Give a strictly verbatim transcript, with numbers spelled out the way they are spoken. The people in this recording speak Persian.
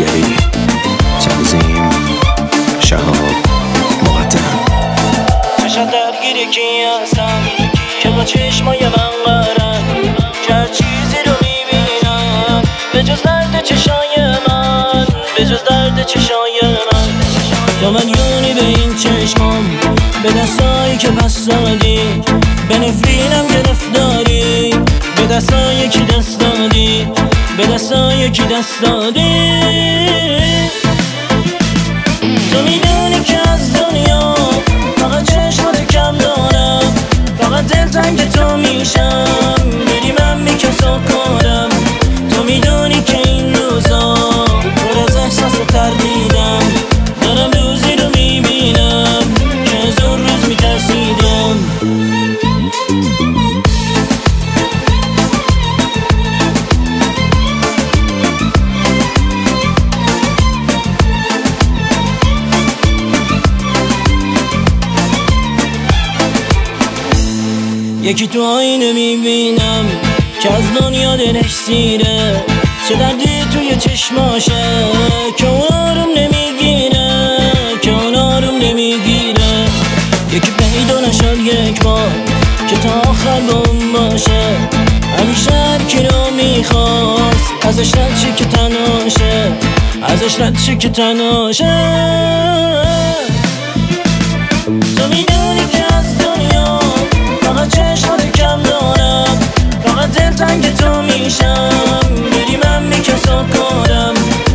دیگری. تنظیم شهاب مقدم. چشم درگیر کی هستم که با چشمای من قرن، که هر چیزی رو میبینم به جز درد چشای من، به جز درد چشای من. تو مدیونی به این چشمام، به دستایی که پس دادی، به نفرینم گرفتاری، به دستایی که دست دادی، به دستایی که دست دادی. تو میدونی که از دنیا فقط چشمات کم دارم، فقط دلتنگ تو میشم، بری من بی کسا کنم. تو میدونی که این روزا پر از احساس تردیدم، دارم روزی رو میبینم که از اون روز میترسیدم. یکی تو آینه میبینم که از دنیا دلش سیره، چه دردی توی چشماشه که اون آروم نمیگیره، که اون آروم نمیگیره. یکی پیدا نشد یک بار که تا آخر با اون باشه، همیشه هر کی رو میخواست ازش رد شه که تنهاشه، ازش رد شه که تنهاشه. تو میدونی که از دنیا فقط چشمات کم دارم، فقط دلتنگ تو میشم، بری من بی کسا کنم.